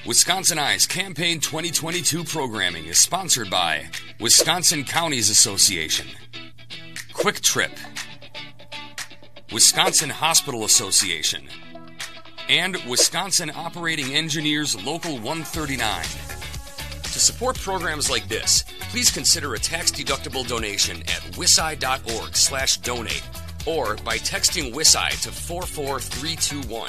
Wisconsin Eye's Campaign 2022 programming is sponsored by Wisconsin Counties Association, Quick Trip, Wisconsin Hospital Association, and Wisconsin Operating Engineers Local 139. To support programs like this, please consider a tax-deductible donation at wiseye.org/donate or by texting WISI to 44321.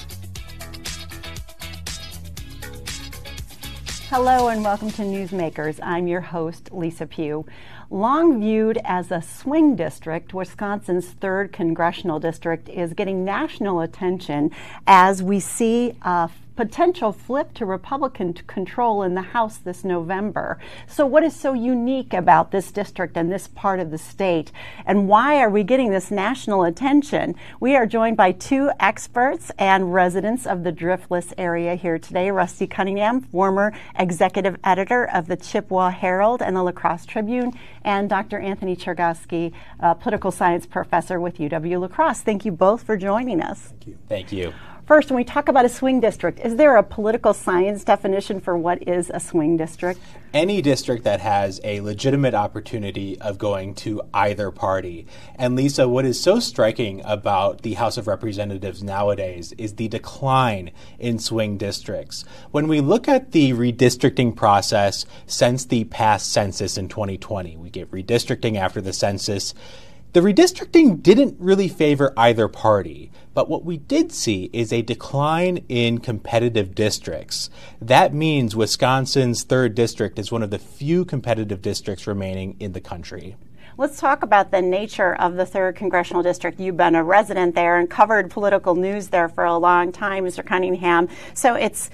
Hello and welcome to Newsmakers. I'm your host, Lisa Pugh. Long viewed as a swing district, Wisconsin's 3rd congressional district is getting national attention as we see a potential flip to Republican control in the House this November. So what is so unique about this district and this part of the state? And why are we getting this national attention? We are joined by 2 experts and residents of the Driftless area here today. Rusty Cunningham, former executive editor of the Chippewa Herald and the La Crosse Tribune, and Dr. Anthony Chergosky, political science professor with UW-La Crosse. Thank you both for joining us. Thank you. Thank you. First, when we talk about a swing district, is there a political science definition for what is a swing district? Any district that has a legitimate opportunity of going to either party. And Lisa, what is so striking about the House of Representatives nowadays is the decline in swing districts. When we look at the redistricting process since the past census in 2020, we get redistricting after the census. The redistricting didn't really favor either party, but what we did see is a decline in competitive districts. That means Wisconsin's 3rd district is one of the few competitive districts remaining in the country. Let's talk about the nature of the 3rd Congressional District. You've been a resident there and covered political news there for a long time, Mr. Cunningham. So it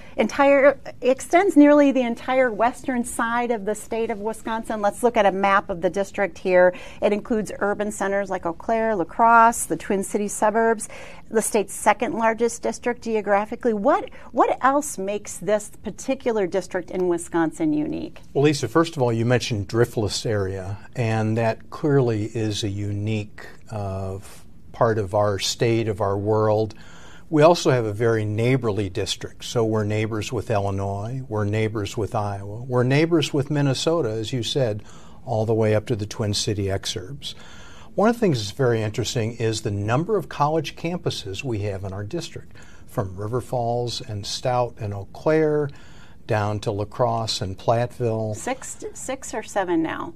extends nearly the entire western side of the state of Wisconsin. Let's look at a map of the district here. It includes urban centers like Eau Claire, La Crosse, the Twin Cities suburbs, the state's 2nd largest district geographically. What else makes this particular district in Wisconsin unique? Well, Lisa, first of all, you mentioned Driftless area, and that clearly is a unique part of our state, of our world. We also have a very neighborly district. So we're neighbors with Illinois, we're neighbors with Iowa, we're neighbors with Minnesota, as you said, all the way up to the Twin City exurbs. One of the things that's very interesting is the number of college campuses we have in our district, from River Falls and Stout and Eau Claire down to La Crosse and Platteville. Six or 7 now.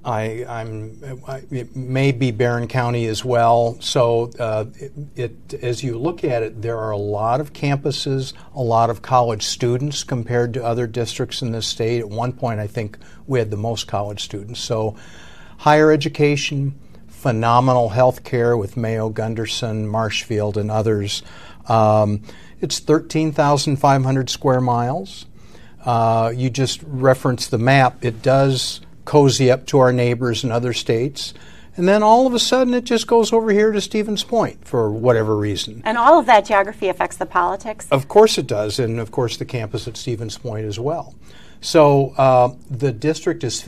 It may be Barron County as well. So as you look at it, there are a lot of campuses, a lot of college students compared to other districts in the state. At one point, I think we had the most college students. So higher education, phenomenal health care with Mayo, Gunderson, Marshfield, and others. It's 13,500 square miles. You just referenced the map. It does cozy up to our neighbors in other states. And then all of a sudden it just goes over here to Stevens Point for whatever reason. And all of that geography affects the politics? Of course it does, and of course the campus at Stevens Point as well. So the district is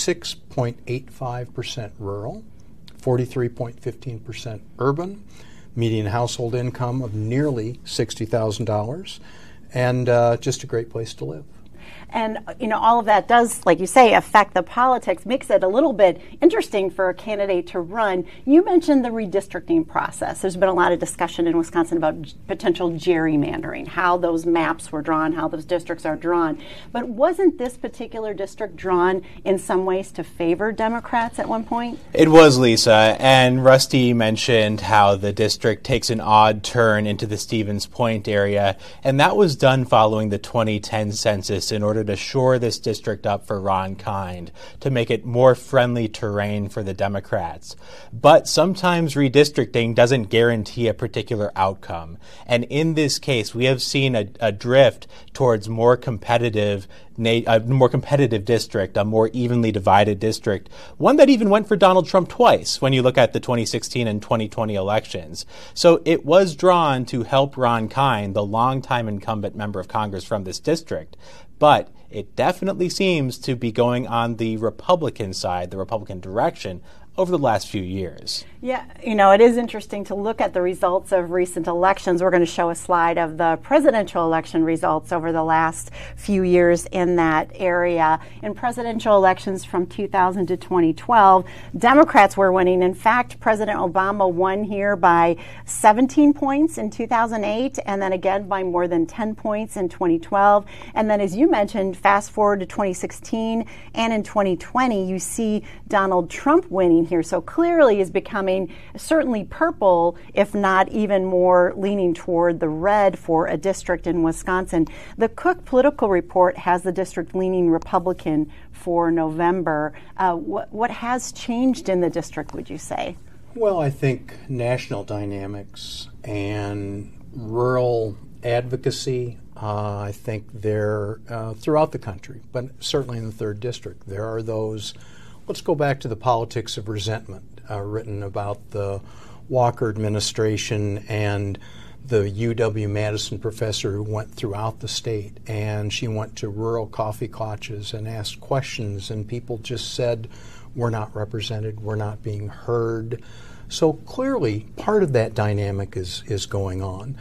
56.85% rural, 43.15% urban, median household income of nearly $60,000, and just a great place to live. And, all of that does, like you say, affect the politics, makes it a little bit interesting for a candidate to run. You mentioned the redistricting process. There's been a lot of discussion in Wisconsin about potential gerrymandering, how those maps were drawn, how those districts are drawn. But wasn't this particular district drawn in some ways to favor Democrats at one point? It was, Lisa, and Rusty mentioned how the district takes an odd turn into the Stevens Point area, and that was done following the 2010 census in order to shore this district up for Ron Kind, to make it more friendly terrain for the Democrats. But sometimes redistricting doesn't guarantee a particular outcome. And in this case, we have seen a drift towards more competitive district, a more evenly divided district, one that even went for Donald Trump twice when you look at the 2016 and 2020 elections. So it was drawn to help Ron Kind, the longtime incumbent member of Congress from this district. But it definitely seems to be going on the Republican side, the Republican direction over the last few years. Yeah, it is interesting to look at the results of recent elections. We're going to show a slide of the presidential election results over the last few years in that area. In presidential elections from 2000 to 2012, Democrats were winning. In fact, President Obama won here by 17 points in 2008, and then again by more than 10 points in 2012. And then, as you mentioned, fast forward to 2016, and in 2020, you see Donald Trump winning here. So clearly is becoming certainly purple, if not even more leaning toward the red for a district in Wisconsin. The Cook Political Report has the district leaning Republican for November. What has changed in the district, would you say? Well, I think national dynamics and rural advocacy, I think they're throughout the country, but certainly in the 3rd District. There are those, let's go back to the politics of resentment, written about the Walker administration and the UW-Madison professor who went throughout the state, and she went to rural coffee clutches and asked questions, and people just said, we're not represented, we're not being heard. So clearly, part of that dynamic is going on.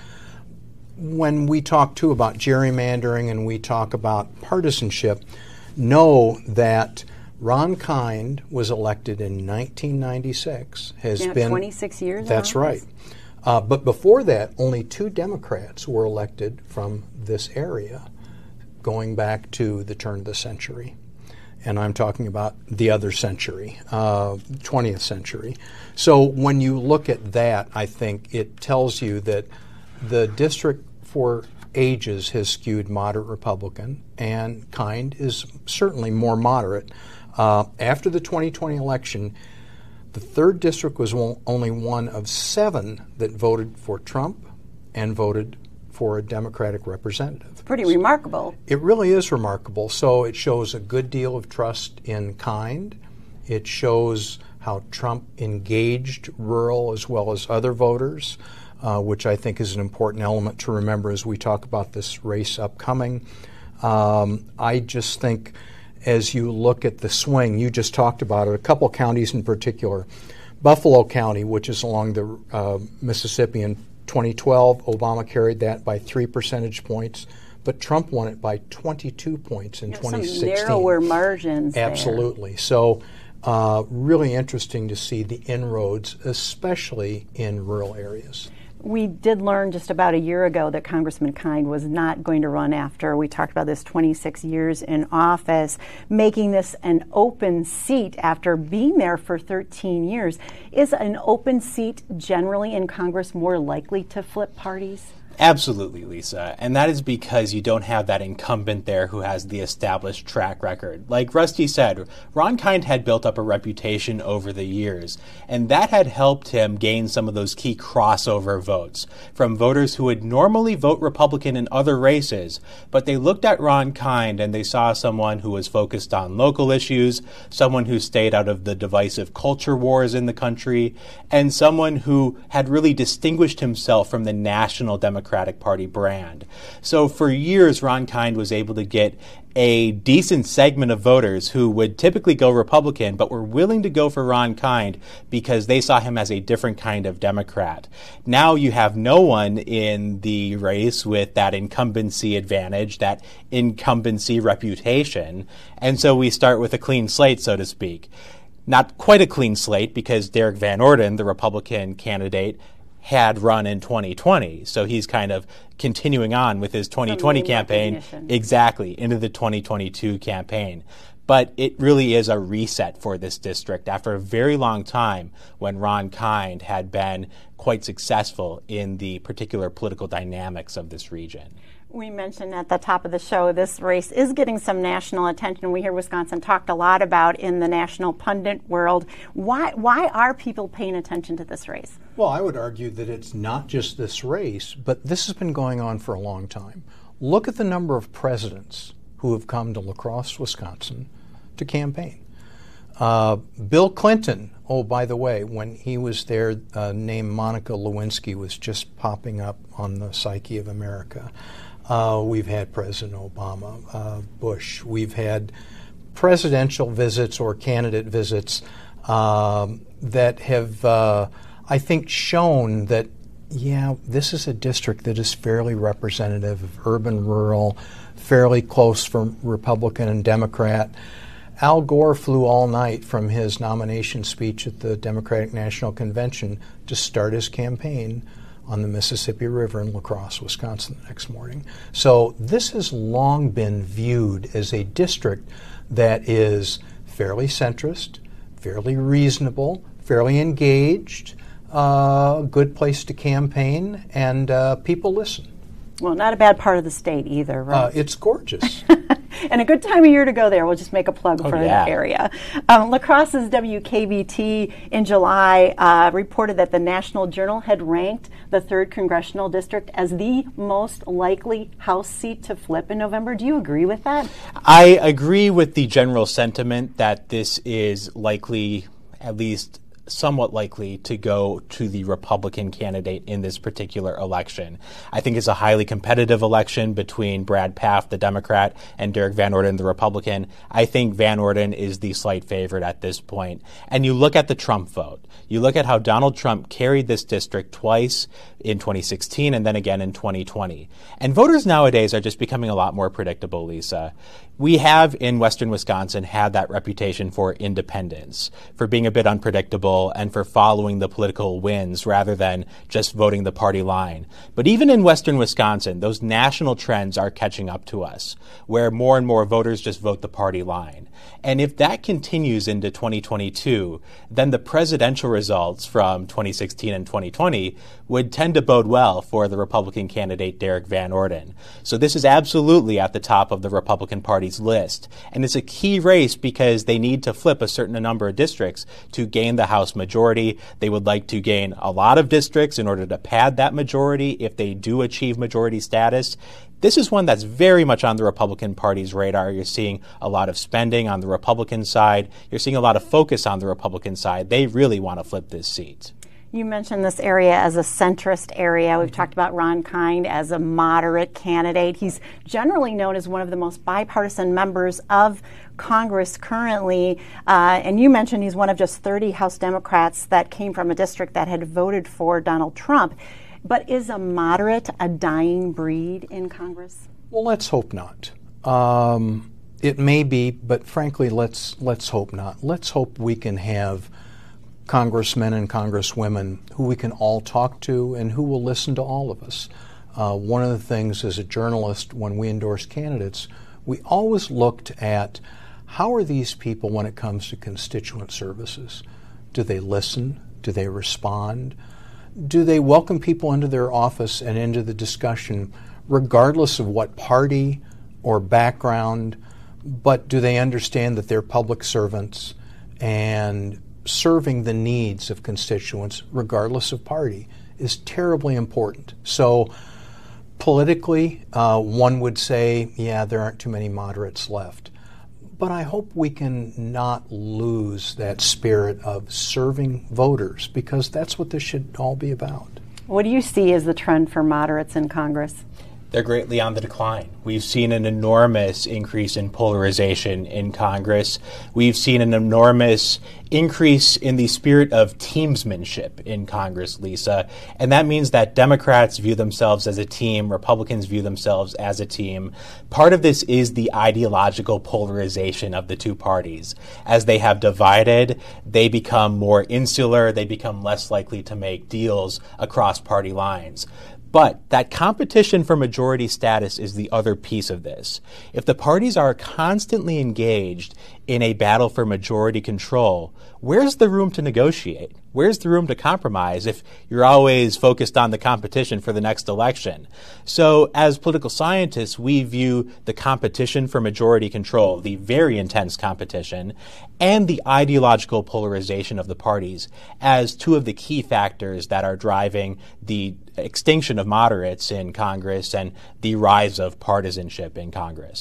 When we talk, too, about gerrymandering and we talk about partisanship, know that Ron Kind was elected in 1996. Has been 26 years. That's right. But before that, only 2 Democrats were elected from this area, going back to the turn of the century. And I'm talking about the other century, 20th century. So when you look at that, I think it tells you that the district for ages has skewed moderate Republican, and Kind is certainly more moderate. After the 2020 election, the 3rd District was only one of 7 that voted for Trump and voted for a Democratic representative. Pretty remarkable. It really is remarkable. So it shows a good deal of trust in Kind. It shows how Trump engaged rural as well as other voters, which I think is an important element to remember as we talk about this race upcoming. I just think as you look at the swing, you just talked about it, a couple counties in particular. Buffalo County, which is along the Mississippi, in 2012, Obama carried that by 3 percentage points, but Trump won it by 22 points in 2016. Some narrower margins. Absolutely. There. So really interesting to see the inroads, especially in rural areas. We did learn just about a year ago that Congressman Kind was not going to run after. We talked about this 26 years in office, making this an open seat after being there for 13 years. Is an open seat generally in Congress more likely to flip parties? Absolutely, Lisa. And that is because you don't have that incumbent there who has the established track record. Like Rusty said, Ron Kind had built up a reputation over the years, and that had helped him gain some of those key crossover votes from voters who would normally vote Republican in other races, but they looked at Ron Kind and they saw someone who was focused on local issues, someone who stayed out of the divisive culture wars in the country, and someone who had really distinguished himself from the National Democratic Party brand. So for years, Ron Kind was able to get a decent segment of voters who would typically go Republican, but were willing to go for Ron Kind because they saw him as a different kind of Democrat. Now you have no one in the race with that incumbency advantage, that incumbency reputation, and so we start with a clean slate, so to speak. Not quite a clean slate because Derek Van Orden, the Republican candidate, had run in 2020. So he's kind of continuing on with his 2020 campaign exactly into the 2022 campaign. But it really is a reset for this district after a very long time when Ron Kind had been quite successful in the particular political dynamics of this region. We mentioned at the top of the show, this race is getting some national attention. We hear Wisconsin talked a lot about in the national pundit world. Why are people paying attention to this race? Well, I would argue that it's not just this race, but this has been going on for a long time. Look at the number of presidents who have come to La Crosse, Wisconsin to campaign. Bill Clinton, oh, by the way, when he was there, name Monica Lewinsky was just popping up on the psyche of America. We've had President Obama, Bush. We've had presidential visits or candidate visits that have, I think, shown that, yeah, this is a district that is fairly representative of urban, rural, fairly close from Republican and Democrat. Al Gore flew all night from his nomination speech at the Democratic National Convention to start his campaign on the Mississippi River in La Crosse, Wisconsin the next morning. So this has long been viewed as a district that is fairly centrist, fairly reasonable, fairly engaged, a good place to campaign, and people listen. Well, not a bad part of the state either, right? It's gorgeous. And a good time of year to go there. We'll just make a plug for that area. La Crosse's WKBT in July reported that the National Journal had ranked the 3rd Congressional District as the most likely House seat to flip in November. Do you agree with that? I agree with the general sentiment that this is likely, at least somewhat likely, to go to the Republican candidate in this particular election. I think it's a highly competitive election between Brad Pfaff, the Democrat, and Derek Van Orden, the Republican. I think Van Orden is the slight favorite at this point. And you look at the Trump vote. You look at how Donald Trump carried this district twice in 2016 and then again in 2020. And voters nowadays are just becoming a lot more predictable, Lisa. We have in western Wisconsin had that reputation for independence, for being a bit unpredictable, and for following the political winds rather than just voting the party line. But even in western Wisconsin, those national trends are catching up to us, where more and more voters just vote the party line. And if that continues into 2022, then the presidential results from 2016 and 2020 would tend to bode well for the Republican candidate Derek Van Orden. So this is absolutely at the top of the Republican Party's list. And it's a key race because they need to flip a certain number of districts to gain the House majority. They would like to gain a lot of districts in order to pad that majority if they do achieve majority status. This is one that's very much on the Republican Party's radar. You're seeing a lot of spending on the Republican side. You're seeing a lot of focus on the Republican side. They really want to flip this seat. You mentioned this area as a centrist area. We've talked about Ron Kind as a moderate candidate. He's generally known as one of the most bipartisan members of Congress currently. And you mentioned he's one of just 30 House Democrats that came from a district that had voted for Donald Trump. But is a moderate a dying breed in Congress? Well, let's hope not. It may be, but frankly, let's hope not. Let's hope we can have congressmen and congresswomen who we can all talk to and who will listen to all of us. One of the things as a journalist, when we endorse candidates, we always looked at how are these people when it comes to constituent services? Do they listen? Do they respond? Do they welcome people into their office and into the discussion regardless of what party or background, but do they understand that they're public servants and serving the needs of constituents regardless of party is terribly important. So politically, one would say, yeah, there aren't too many moderates left. But I hope we can not lose that spirit of serving voters, because that's what this should all be about. What do you see as the trend for moderates in Congress? They're greatly on the decline. We've seen an enormous increase in polarization in Congress. We've seen an enormous increase in the spirit of teamsmanship in Congress, Lisa. And that means that Democrats view themselves as a team, Republicans view themselves as a team. Part of this is the ideological polarization of the two parties. As they have divided, they become more insular, they become less likely to make deals across party lines. But that competition for majority status is the other piece of this. If the parties are constantly engaged in a battle for majority control, where's the room to negotiate? Where's the room to compromise if you're always focused on the competition for the next election? So as political scientists, we view the competition for majority control, the very intense competition, and the ideological polarization of the parties as two of the key factors that are driving the extinction of moderates in Congress and the rise of partisanship in Congress.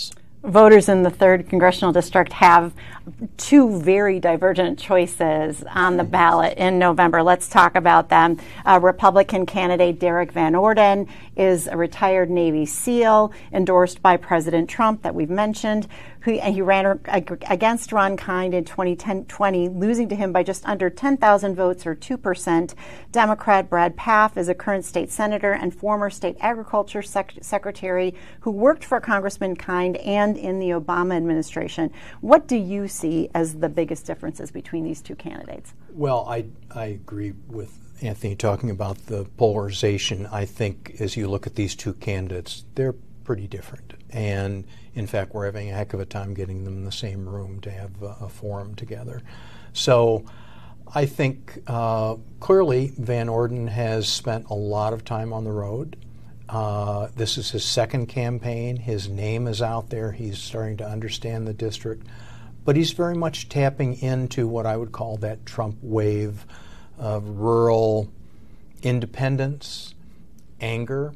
Voters in the 3rd Congressional District have two very divergent choices on the ballot in November. Let's talk about them. Republican candidate Derek Van Orden is a retired Navy SEAL endorsed by President Trump that we've mentioned. He ran against Ron Kind in 2020, losing to him by just under 10,000 votes, or 2%. Democrat Brad Pfaff is a current state senator and former state agriculture secretary who worked for Congressman Kind and in the Obama administration. What do you see as the biggest differences between these two candidates? Well, I agree with Anthony talking about the polarization. I think as you look at these two candidates, they're pretty different. And in fact, we're having a heck of a time getting them in the same room to have a forum together. So I think clearly Van Orden has spent a lot of time on the road. This is his second campaign. His name is out there. He's starting to understand the district. But he's very much tapping into what I would call that Trump wave of rural independence, anger.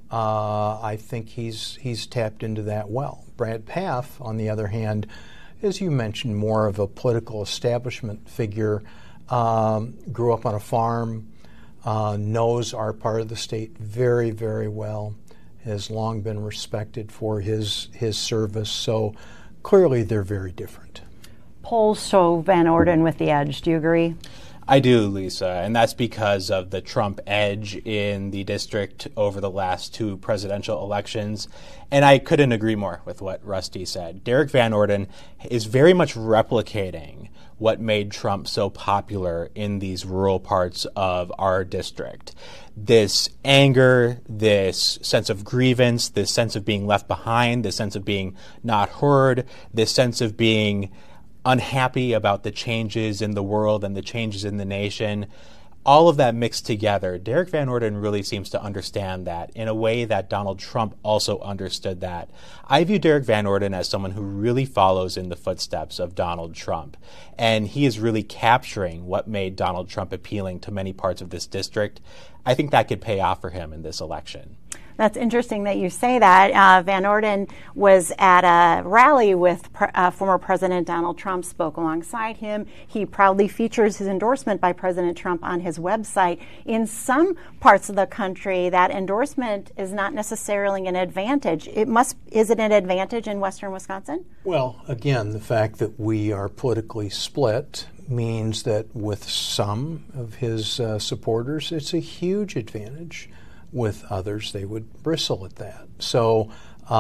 I think he's tapped into that well. Brad Pfaff, on the other hand, as you mentioned, more of a political establishment figure, grew up on a farm, knows our part of the state very, very well, has long been respected for his service. So clearly they're very different. Polls show Van Orden with the edge. Do you agree? I do, Lisa, and that's because of the Trump edge in the district over the last two presidential elections. And I couldn't agree more with what Rusty said. Derek Van Orden is very much replicating what made Trump so popular in these rural parts of our district. This anger, this sense of grievance, this sense of being left behind, this sense of being not heard, this sense of being unhappy about the changes in the world and the changes in the nation. All of that mixed together, Derek Van Orden really seems to understand that in a way that Donald Trump also understood that. I view Derek Van Orden as someone who really follows in the footsteps of Donald Trump. And he is really capturing what made Donald Trump appealing to many parts of this district. I think that could pay off for him in this election. That's interesting that you say that. Van Orden was at a rally with former President Donald Trump, spoke alongside him. He proudly features his endorsement by President Trump on his website. In some parts of the country, that endorsement is not necessarily an advantage. Is it an advantage in western Wisconsin? Well, again, the fact that we are politically split means that with some of his supporters, it's a huge advantage. With others, they would bristle at that. So,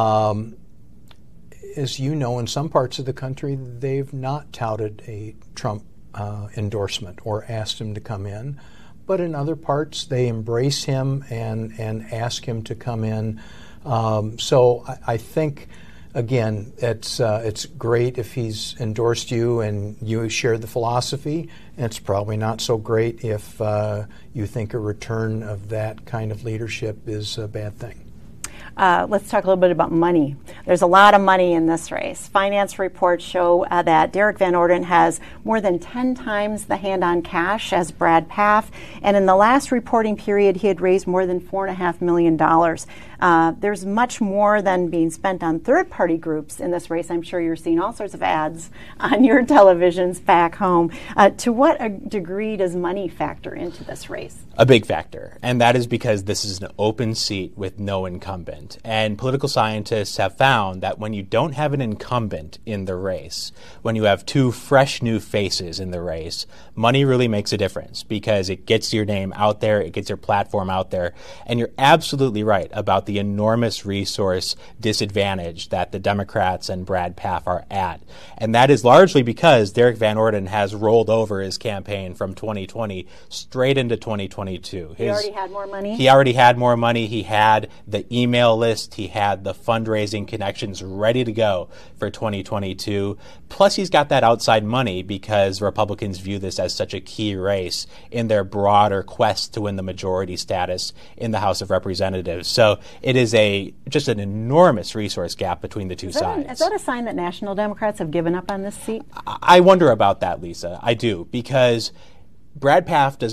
as you know, in some parts of the country, they've not touted a Trump endorsement or asked him to come in. But in other parts, they embrace him and ask him to come in. So I think, again, it's great if he's endorsed you and you share the philosophy. And it's probably not so great if you think a return of that kind of leadership is a bad thing. Let's talk a little bit about money. There's a lot of money in this race. Finance reports show that Derek Van Orden has more than 10 times the hand-on cash as Brad Pfaff, and in the last reporting period, he had raised more than $4.5 million. There's much more than being spent on third-party groups in this race. I'm sure you're seeing all sorts of ads on your televisions back home. To what degree does money factor into this race? A big factor, and that is because this is an open seat with no incumbent. And political scientists have found that when you don't have an incumbent in the race, when you have two fresh new faces in the race, money really makes a difference because it gets your name out there, it gets your platform out there. And you're absolutely right about the enormous resource disadvantage that the Democrats and Brad Pfaff are at. And that is largely because Derek Van Orden has rolled over his campaign from 2020 straight into 2022. He already had more money? He already had more money. He had the email list. He had the fundraising connections ready to go for 2022. Plus, he's got that outside money because Republicans view this as such a key race in their broader quest to win the majority status in the House of Representatives. So it is just an enormous resource gap between the two sides. Is that a sign that national Democrats have given up on this seat? I wonder about that, Lisa. I do, because Brad Pfaff does not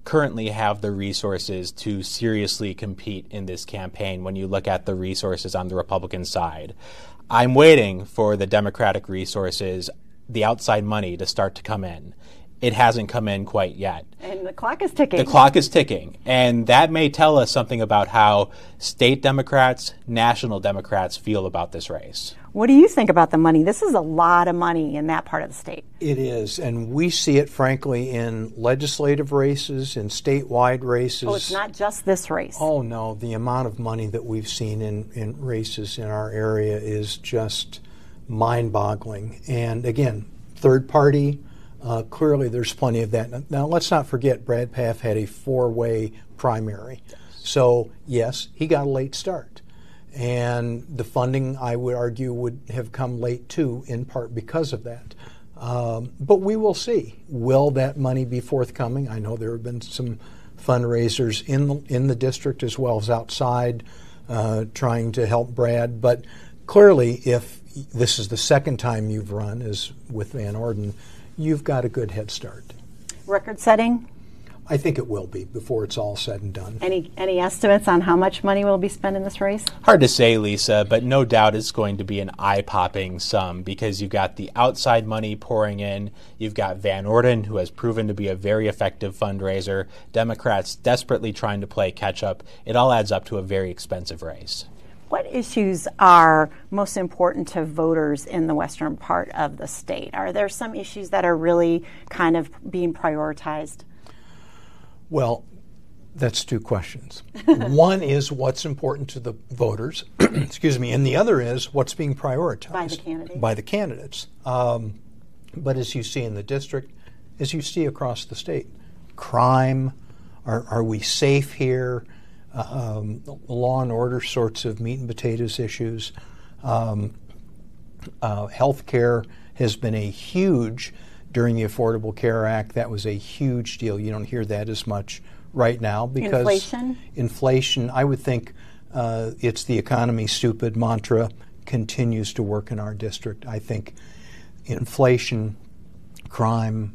currently have the resources to seriously compete in this campaign when you look at the resources on the Republican side. I'm waiting for the Democratic resources, the outside money, to start to come in. It hasn't come in quite yet. And the clock is ticking. The clock is ticking. And that may tell us something about how state Democrats, national Democrats feel about this race. What do you think about the money? This is a lot of money in that part of the state. It is, and we see it, frankly, in legislative races, in statewide races. Oh, it's not just this race. Oh, no. The amount of money that we've seen in races in our area is just mind-boggling. And, again, third party, clearly there's plenty of that. Now, let's not forget Brad Pfaff had a four-way primary. So, yes, he got a late start. And the funding, I would argue, would have come late, too, in part because of that. But we will see. Will that money be forthcoming? I know there have been some fundraisers in the district as well as outside trying to help Brad. But clearly, if this is the second time you've run, as with Van Orden, you've got a good head start. Record setting? I think it will be before it's all said and done. Any estimates on how much money will be spent in this race? Hard to say, Lisa, but no doubt it's going to be an eye-popping sum because you've got the outside money pouring in. You've got Van Orden, who has proven to be a very effective fundraiser. Democrats desperately trying to play catch-up. It all adds up to a very expensive race. What issues are most important to voters in the western part of the state? Are there some issues that are really kind of being prioritized? Well, that's two questions. One is what's important to the voters, excuse me, and the other is what's being prioritized by the candidates. But as you see in the district, as you see across the state, crime, are we safe here? Law and order sorts of meat and potatoes issues. Health care has been a huge, during the Affordable Care Act, that was a huge deal. You don't hear that as much right now because inflation, I would think it's the economy stupid mantra continues to work in our district. I think inflation, crime,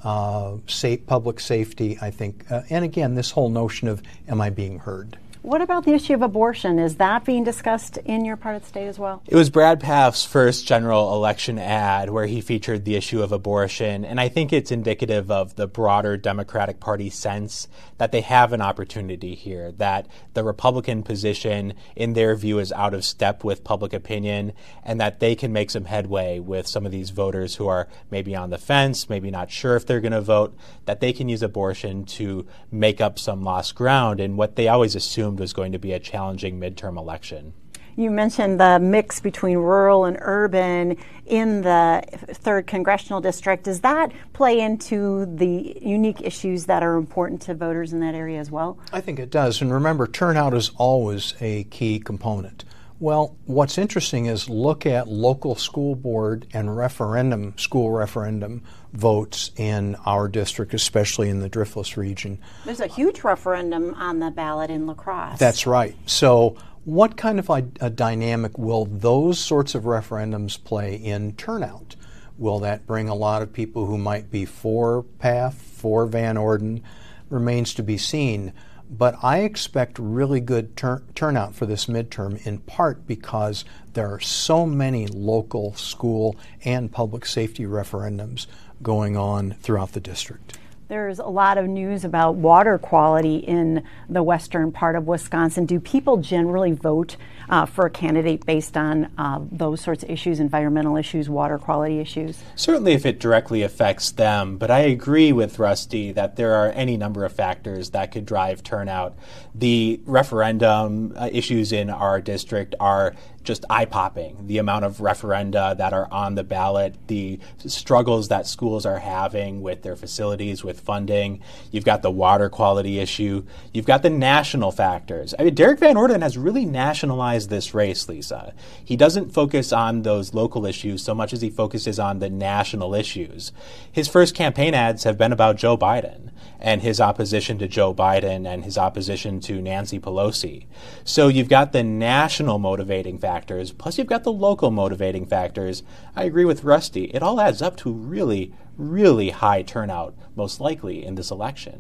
public safety, I think, and again, this whole notion of am I being heard? What about the issue of abortion? Is that being discussed in your part of the state as well? It was Brad Pfaff's first general election ad where he featured the issue of abortion, and I think it's indicative of the broader Democratic Party sense that they have an opportunity here, that the Republican position, in their view, is out of step with public opinion, and that they can make some headway with some of these voters who are maybe on the fence, maybe not sure if they're going to vote, that they can use abortion to make up some lost ground in what they always assumed was going to be a challenging midterm election. You mentioned the mix between rural and urban in the 3rd Congressional District. Does that play into the unique issues that are important to voters in that area as well? I think it does. And remember, turnout is always a key component. Well, what's interesting is look at local school board and school referendum votes in our district, especially in the Driftless region. There's a huge referendum on the ballot in La Crosse. That's right. So what kind of a dynamic will those sorts of referendums play in turnout? Will that bring a lot of people who might be for Pfaff, for Van Orden? Remains to be seen. But I expect really good turnout for this midterm, in part because there are so many local school and public safety referendums going on throughout the district. There's a lot of news about water quality in the western part of Wisconsin. Do people generally vote for a candidate based on those sorts of issues, environmental issues, water quality issues? Certainly if it directly affects them, but I agree with Rusty that there are any number of factors that could drive turnout. The referendum issues in our district are just eye-popping. The amount of referenda that are on the ballot, the struggles that schools are having with their facilities, with funding. You've got the water quality issue. You've got the national factors. I mean, Derek Van Orden has really nationalized this race, Lisa. He doesn't focus on those local issues so much as he focuses on the national issues. His first campaign ads have been about Joe Biden and his opposition to Joe Biden and his opposition to Nancy Pelosi. So you've got the national motivating factors, plus you've got the local motivating factors. I agree with Rusty. It all adds up to really, really high turnout, most likely, in this election.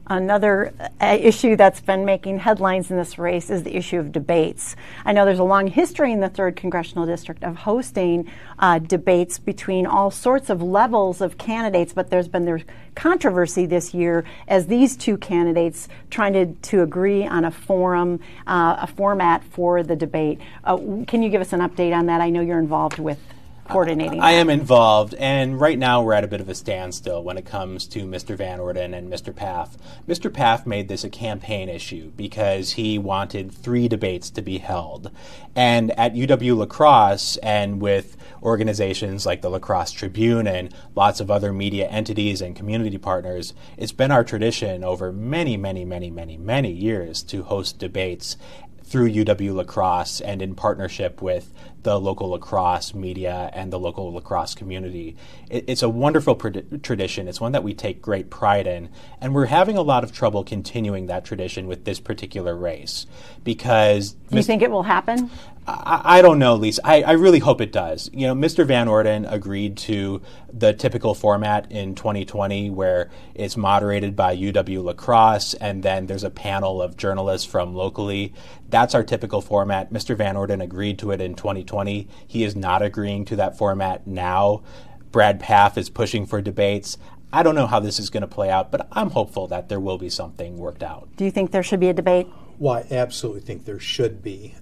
Another issue that's been making headlines in this race is the issue of debates. I know there's a long history in the 3rd Congressional District of hosting debates between all sorts of levels of candidates, but there's controversy this year as these two candidates trying to agree on a format for the debate. Can you give us an update on that? I know you're involved with coordinating that. I am involved, and right now we're at a bit of a standstill when it comes to Mr. Van Orden and Mr. Paff. Mr. Paff made this a campaign issue because he wanted 3 debates to be held. And at UW La Crosse, and with organizations like the La Crosse Tribune and lots of other media entities and community partners, it's been our tradition over many, many, many, many, many years to host debates through UW La Crosse and in partnership with the local La Crosse media and the local La Crosse community. It's a wonderful tradition. It's one that we take great pride in, and we're having a lot of trouble continuing that tradition with this particular race because... Do you think it will happen? I don't know, Lisa. I really hope it does. You know, Mr. Van Orden agreed to the typical format in 2020 where it's moderated by UW La Crosse and then there's a panel of journalists from locally. That's our typical format. Mr. Van Orden agreed to it in 2020. He is not agreeing to that format now. Brad Paff is pushing for debates. I don't know how this is going to play out, but I'm hopeful that there will be something worked out. Do you think there should be a debate? Well, I absolutely think there should be.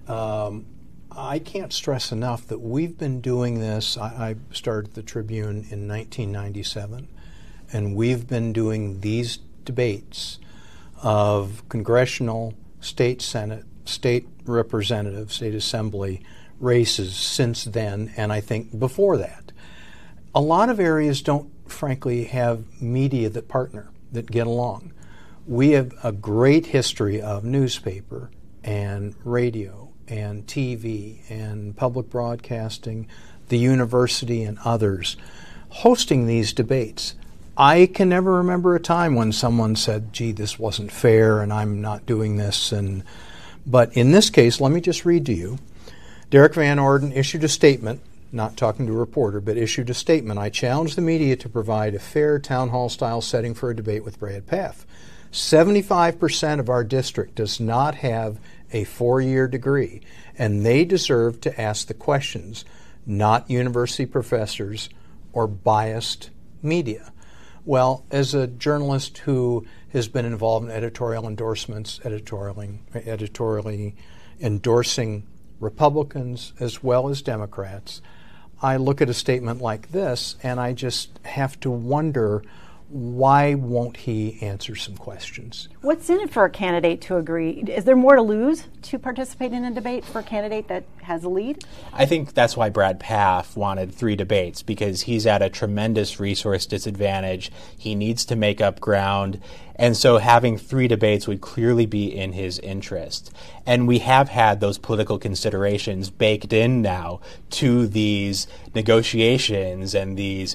I can't stress enough that we've been doing this. I started the Tribune in 1997, and we've been doing these debates of congressional, state senate, state representative, state assembly races since then, and I think before that. A lot of areas don't, frankly, have media that partner, that get along. We have a great history of newspaper and radio and TV and public broadcasting, the university and others hosting these debates. I can never remember a time when someone said, gee, this wasn't fair and I'm not doing this. But in this case, let me just read to you. Derek Van Orden issued a statement, not talking to a reporter, but issued a statement. I challenge the media to provide a fair town hall style setting for a debate with Brad Paff. 75% of our district does not have a 4-year degree, and they deserve to ask the questions, not university professors or biased media. Well, as a journalist who has been involved in editorial endorsements, editorially endorsing Republicans as well as Democrats, I look at a statement like this and I just have to wonder, why won't he answer some questions? What's in it for a candidate to agree? Is there more to lose to participate in a debate for a candidate that has a lead? I think that's why Brad Paff wanted 3 debates, because he's at a tremendous resource disadvantage. He needs to make up ground. And so having 3 debates would clearly be in his interest. And we have had those political considerations baked in now to these negotiations and this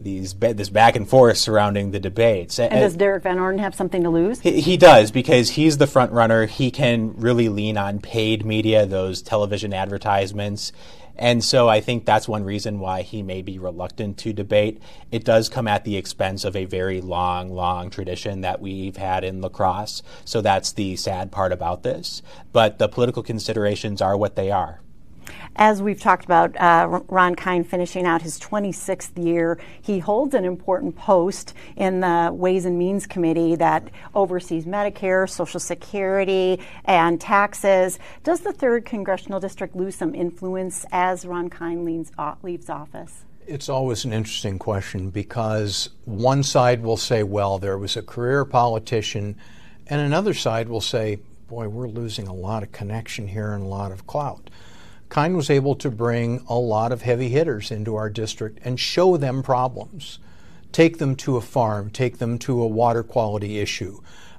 back and forth surrounding the debates. And does Derek Van Orden have something to lose? He does, because he's the front runner. He can really lean on paid media, those television advertisements. And so I think that's one reason why he may be reluctant to debate. It does come at the expense of a very long tradition that we've had in La Crosse. So that's the sad part about this. But the political considerations are what they are. As we've talked about, Ron Kind finishing out his 26th year, he holds an important post in the Ways and Means Committee that oversees Medicare, Social Security, and taxes. Does the 3rd Congressional District lose some influence as Ron Kind leaves office? It's always an interesting question, because one side will say, well, there was a career politician, and another side will say, boy, we're losing a lot of connection here and a lot of clout. Kind was able to bring a lot of heavy hitters into our district and show them problems. Take them to a farm, take them to a water quality issue,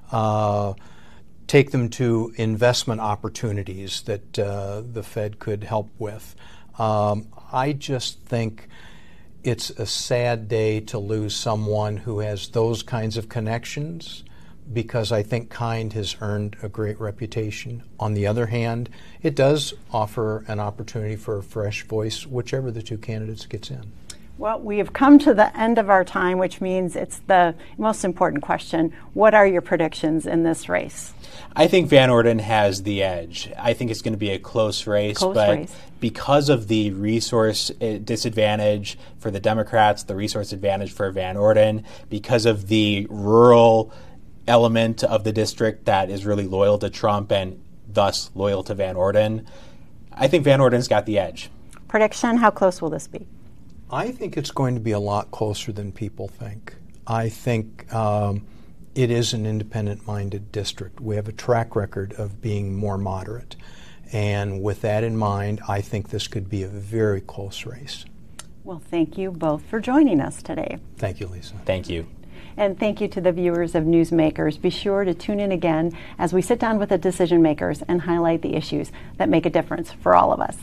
take them to investment opportunities that the Fed could help with. I just think it's a sad day to lose someone who has those kinds of connections, because I think Kind has earned a great reputation. On the other hand, it does offer an opportunity for a fresh voice, whichever the 2 candidates gets in. Well, we have come to the end of our time, which means it's the most important question. What are your predictions in this race? I think Van Orden has the edge. I think it's going to be a close race, because of the resource disadvantage for the Democrats, the resource advantage for Van Orden, because of the rural element of the district that is really loyal to Trump and thus loyal to Van Orden, I think Van Orden's got the edge. Prediction, how close will this be? I think it's going to be a lot closer than people think. I think it is an independent-minded district. We have a track record of being more moderate. And with that in mind, I think this could be a very close race. Well, thank you both for joining us today. Thank you, Lisa. Thank you. And thank you to the viewers of Newsmakers. Be sure to tune in again as we sit down with the decision makers and highlight the issues that make a difference for all of us.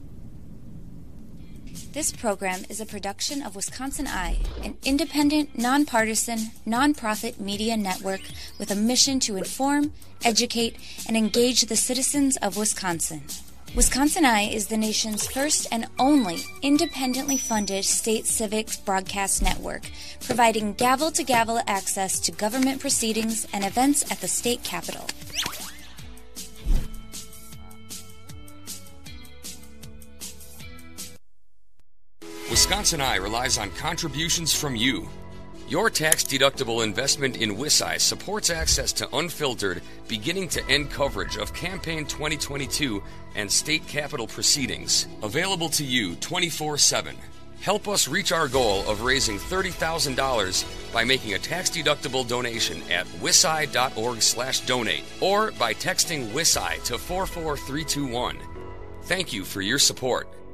This program is a production of Wisconsin Eye, an independent, nonpartisan, nonprofit media network with a mission to inform, educate, and engage the citizens of Wisconsin. Wisconsin Eye is the nation's first and only independently funded state civics broadcast network, providing gavel-to-gavel access to government proceedings and events at the state capitol. Wisconsin Eye relies on contributions from you. Your tax-deductible investment in WisEye supports access to unfiltered, beginning-to-end coverage of campaign 2022 and state capitol proceedings, available to you 24/7. Help us reach our goal of raising $30,000 by making a tax-deductible donation at wiseye.org/donate or by texting WisEye to 44321. Thank you for your support.